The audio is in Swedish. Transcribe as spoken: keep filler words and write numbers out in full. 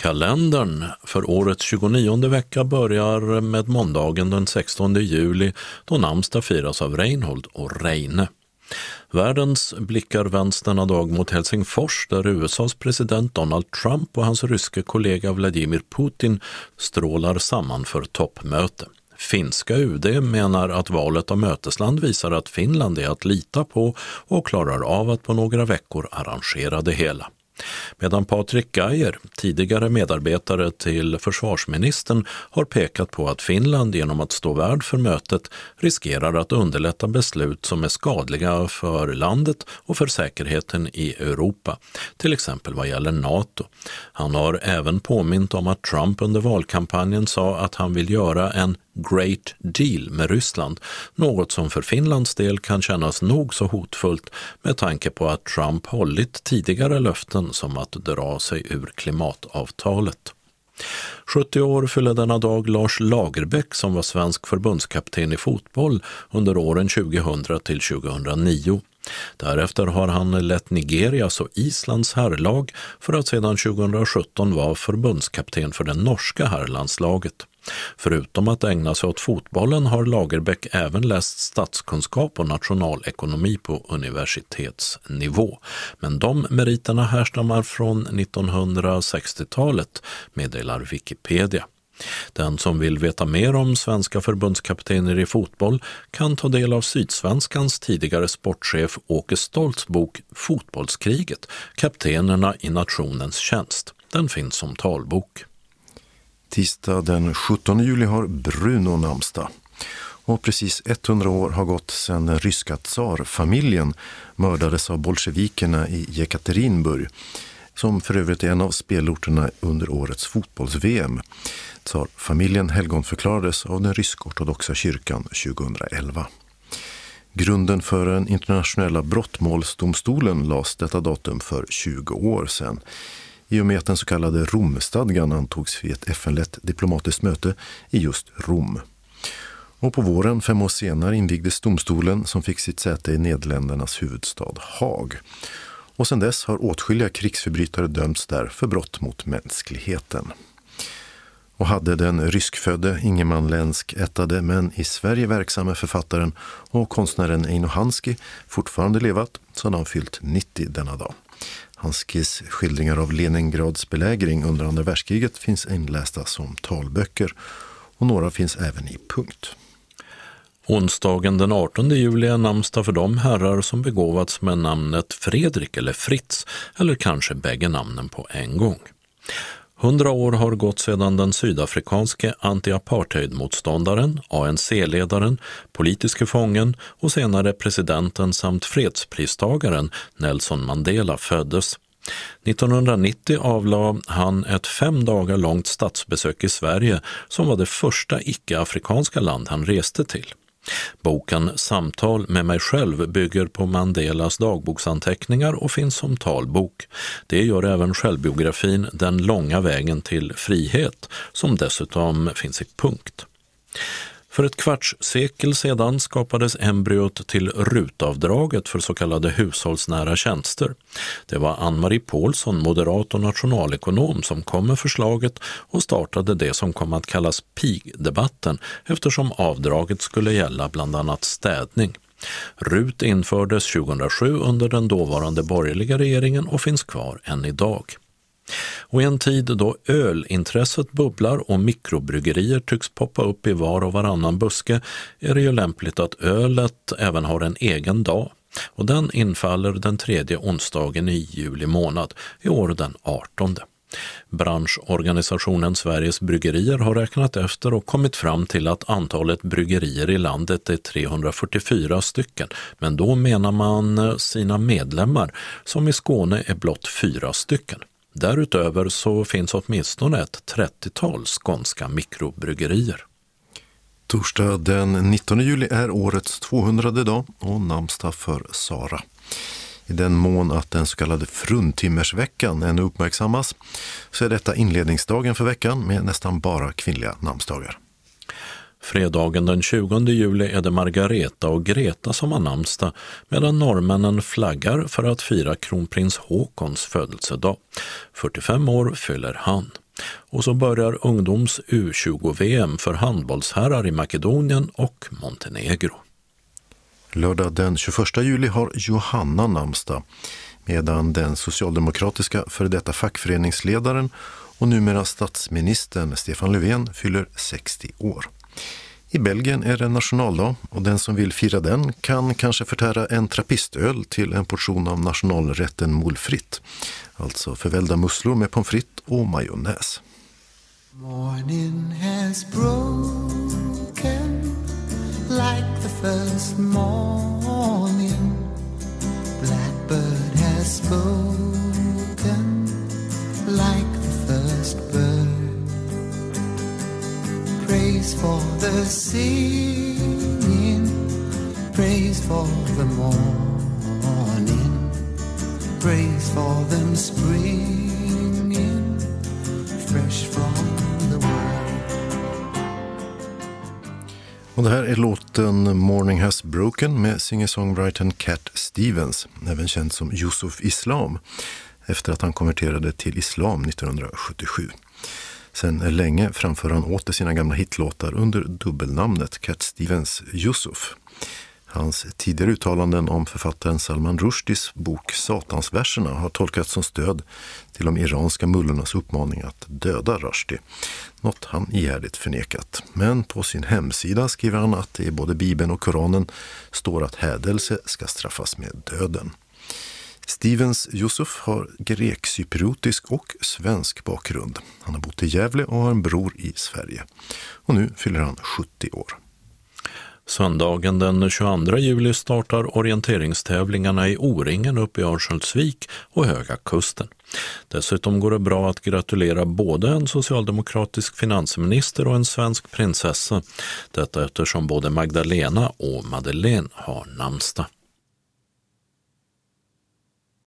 Kalendern för årets tjugonionde vecka börjar med måndagen den sextonde juli då namnsdag firas av Reinhold och Reine. Världens blickar vänds denna dag mot Helsingfors där U S A:s president Donald Trump och hans ryske kollega Vladimir Putin strålar samman för toppmöte. Finska U D menar att valet av mötesland visar att Finland är att lita på och klarar av att på några veckor arrangera det hela. Medan Patrik Geijer, tidigare medarbetare till försvarsministern, har pekat på att Finland genom att stå värd för mötet riskerar att underlätta beslut som är skadliga för landet och för säkerheten i Europa, till exempel vad gäller NATO. Han har även påmint om att Trump under valkampanjen sa att han vill göra en Great Deal med Ryssland, något som för Finlands del kan kännas nog så hotfullt med tanke på att Trump hållit tidigare löften som att dra sig ur klimatavtalet. sjuttio år fyller denna dag Lars Lagerbäck som var svensk förbundskapten i fotboll under åren tjugohundra till tjugohundranio. Därefter har han lett Nigerias och Islands herrlag för att sedan tjugohundrasjutton vara förbundskapten för det norska herrlandslaget. Förutom att ägna sig åt fotbollen har Lagerbäck även läst statskunskap och nationalekonomi på universitetsnivå. Men de meriterna härstammar från nittonhundrasextiotalet, meddelar Wikipedia. Den som vill veta mer om svenska förbundskaptener i fotboll kan ta del av Sydsvenskans tidigare sportchef Åke Stolts bok Fotbollskriget, kaptenerna i nationens tjänst. Den finns som talbok. Tisdag den sjuttonde juli har Bruno namnsdag. Och precis hundra år har gått sedan den ryska tsarfamiljen mördades av bolsjevikerna i Jekaterinburg, som för övrigt är en av spelorterna under årets fotbolls-V M. Tsarfamiljen helgonförklarades av den rysk-ortodoxa kyrkan tjugohundraelva. Grunden för den internationella brottmålsdomstolen lades detta datum för tjugo år sedan. I och med att den så kallade Romstadgan antogs vid ett F N-lett diplomatiskt möte i just Rom. Och på våren, fem år senare, invigdes domstolen som fick sitt säte i Nederländernas huvudstad Haag. Och sedan dess har åtskilliga krigsförbrytare dömts där för brott mot mänskligheten. Och hade den ryskfödde Ingemann Lensk ättade men i Sverige verksamma författaren och konstnären Eino Hanski fortfarande levat så hade han fyllt nittio denna dag. Hanskis skildringar av Leningrads belägring under andra världskriget finns inlästa som talböcker och några finns även i punkt. Onsdagen den artonde juli är namnsdag för de herrar som begåvats med namnet Fredrik eller Fritz eller kanske bägge namnen på en gång. Hundra år har gått sedan den sydafrikanske anti-apartheidmotståndaren, A N C-ledaren, politiske fången och senare presidenten samt fredspristagaren Nelson Mandela föddes. nittonhundranittio avlade han ett fem dagar långt statsbesök i Sverige som var det första icke-afrikanska land han reste till. Boken Samtal med mig själv bygger på Mandelas dagboksanteckningar och finns som talbok. Det gör även självbiografin Den långa vägen till frihet som dessutom finns i punkt. För ett kvarts sekel sedan skapades embryot till rutavdraget för så kallade hushållsnära tjänster. Det var Ann-Marie Paulsson, moderat och nationalekonom, som kom med förslaget och startade det som kom att kallas pigdebatten eftersom avdraget skulle gälla bland annat städning. RUT infördes tjugohundrasju under den dåvarande borgerliga regeringen och finns kvar än idag. Och i en tid då ölintresset bubblar och mikrobryggerier tycks poppa upp i var och varannan buske är det ju lämpligt att ölet även har en egen dag. Och den infaller den tredje onsdagen i juli månad, i år den artonde. Branschorganisationen Sveriges bryggerier har räknat efter och kommit fram till att antalet bryggerier i landet är trehundrafyrtiofyra stycken, men då menar man sina medlemmar som i Skåne är blott fyra stycken. Därutöver så finns åtminstone ett trettiotal skånska mikrobryggerier. Torsdag den nittonde juli är årets tvåhundrade dag och namnsdag för Sara. I den mån att den så kallade fruntimmersveckan ännu uppmärksammas så är detta inledningsdagen för veckan med nästan bara kvinnliga namnsdagar. Fredagen den tjugonde juli är det Margareta och Greta som har namnsdag, medan norrmännen flaggar för att fira kronprins Håkons födelsedag. fyrtiofem år fyller han. Och så börjar ungdoms U tjugo-V M för handbollsherrar i Makedonien och Montenegro. Lördag den tjugoförsta juli har Johanna namnsdag, medan den socialdemokratiska före detta fackföreningsledaren och numera statsministern Stefan Löfven fyller sextio år. I Belgien är det nationaldag och den som vill fira den kan kanske förtära en trappistöl till en portion av nationalrätten molfritt, alltså förvällda musslor med pommes frites och majonnäs. Morning has broken like the first morning. Blackbird has spoken like the first bird. Praise for the singing, praise for the morning, praise for them springing fresh from the world. Och det här är låten Morning Has Broken med singer-songwritern Cat Stevens, även känd som Yusuf Islam, efter att han konverterade till islam nittonhundrasjuttiosju. Sen länge framför han åter sina gamla hitlåtar under dubbelnamnet Cat Stevens Yusuf. Hans tidigare uttalanden om författaren Salman Rushdies bok Satansverserna har tolkats som stöd till de iranska mullornas uppmaning att döda Rushdie, något han ihärdigt förnekat. Men på sin hemsida skriver han att det i både Bibeln och Koranen står att hädelse ska straffas med döden. Stevens Yusuf har grekcypriotisk och svensk bakgrund. Han har bott i Gävle och har en bror i Sverige. Och nu fyller han sjuttio år. Söndagen den tjugoandra juli startar orienteringstävlingarna i O-ringen uppe i Örnsköldsvik och Höga Kusten. Dessutom går det bra att gratulera både en socialdemokratisk finansminister och en svensk prinsessa. Detta eftersom både Magdalena och Madeleine har namnsdag.